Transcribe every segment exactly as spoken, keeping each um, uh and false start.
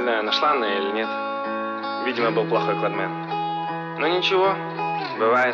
знаю, нашла она или нет. Видимо, был плохой кладмен. Но ничего, бывает.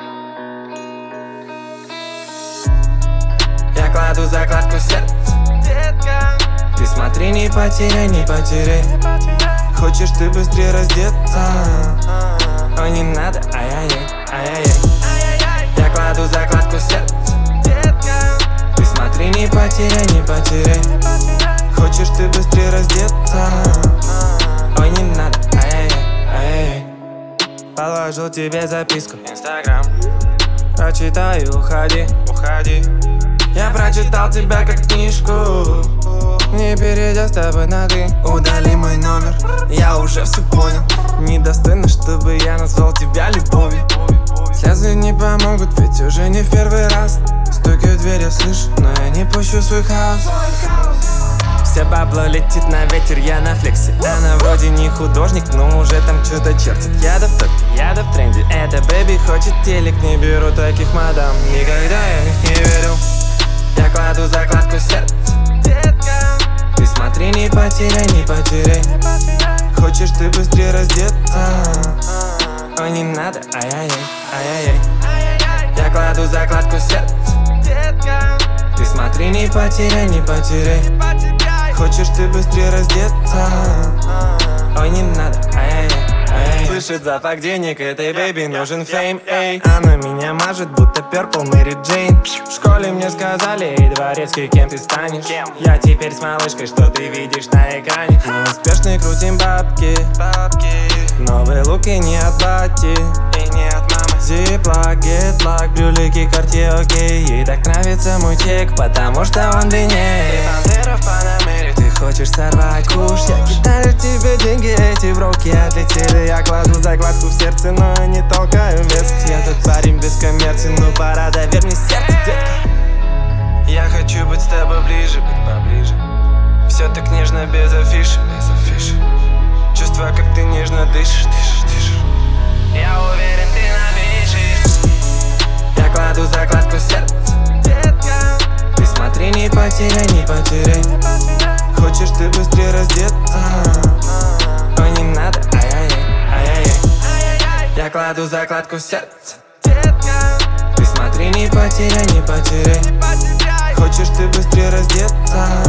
Я кладу закладку в сердце, детка. Ты смотри, не потеряй, не потеряй. Хочешь ты быстрее раздеться? Ой, не надо, ай-яй-яй, ай-яй-яй. Я кладу закладку в сердце, детка. Ты смотри, не потеряй, не потеряй. Хочешь ты быстрее раздеться? Ой, не надо, ай-яй-яй, ай-яй. Положил тебе записку в Инстаграм. Прочитай, уходи, уходи. Я прочитал тебя как книжку, не перейдя с тобой на ты. Удали мой номер, я уже все понял. Недостойно, чтобы я назвал тебя любовью. Слезы не помогут, ведь уже не в первый раз. Стуки в дверь я слышу, но я не пущу свой хаос. Все бабло летит на ветер, я на флексе. Она вроде не художник, но уже там что-то чертит. Я да в топе, я да в тренде. Эта бэби хочет телек, не беру таких мадам. Никогда я в них не верил. Я кладу закладку в сердце, детка. Ты смотри, не потеряй, не потеряй. Хочешь ты быстрее раздеться? Ой, не надо, ай-яй-яй, ай-яй-яй. Я кладу закладку в сердце, детка. Ты смотри, не потеряй, не потеряй. Хочешь ты быстрее раздеться? Ой, не надо, ай-яй-яй. Слышит запах денег, этой бэби нужен фейм, эй. Она меня мажет, будто Purple Мэри Джейн. В школе мне сказали, эй, дворецкий, кем ты станешь? Кем? Я теперь с малышкой, что ты видишь на экране. Мы успешно крутим бабки, бабки. Новые луки не от бати и не от мамы. Зиплак, гетлак, брюлики, карте, окей. Ей так нравится мой чек, потому что он длиннее. Ты бандера в Панамере, ты хочешь сорвать куш. Я кидаю тебе деньги, эти броки отлетели. Я кладу закладку в сердце, но не толкаю вес. Я тот парень без коммерции, ну пора, доверь мне сердце, детка. Я хочу быть с тобой ближе, быть поближе. Все так нежно, без афиши, без афиши. Чувства, как ты нежно дышишь, дышишь, дышишь. Я уверен, ты напишешь. Я кладу закладку в сердце, детка. Ты смотри, не потеряй, не потеряй. Хочешь ты быстрее раздеться? Ой, не надо, ай-яй-яй, ай-яй-яй. Я кладу закладку в сердце, детка. Ты смотри, не потеряй, не потеряй. Хочешь ты быстрее раздеться?